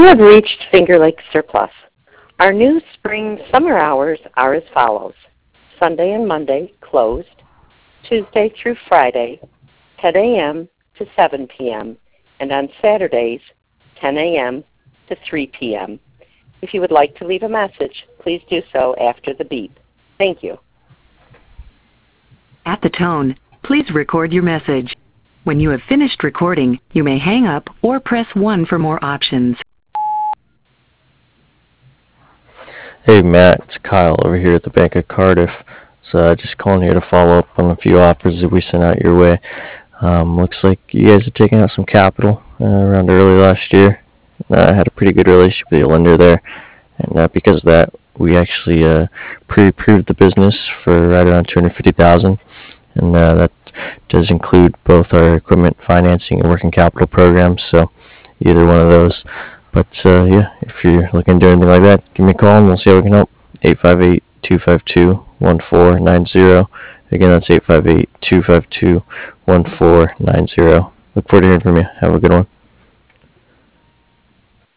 have reached Finger Lakes Surplus. Our new spring-summer hours are as follows. Sunday and Monday, closed. Tuesday through Friday, 10 a.m. to 7 p.m. And on Saturdays, 10 a.m. to 3 p.m. If you would like to leave a message, please do so after the beep. Thank you. At the tone, please record your message. When you have finished recording, you may hang up or press 1 for more options. Hey Matt, it's Kyle over here at the Bank of Cardiff. So just calling here to follow up on a few offers that we sent out your way. Looks like you guys are taking out some capital around early last year. I had a pretty good relationship with the lender there, and because of that, we actually pre-approved the business for right around $250,000, and that does include both our equipment financing and working capital programs. So either one of those. But yeah, if you're looking to do anything like that, give me a call and we'll see how we can help. 858-252-1490. Again, that's 858-252-1490. Look forward to hearing from you. Have a good one.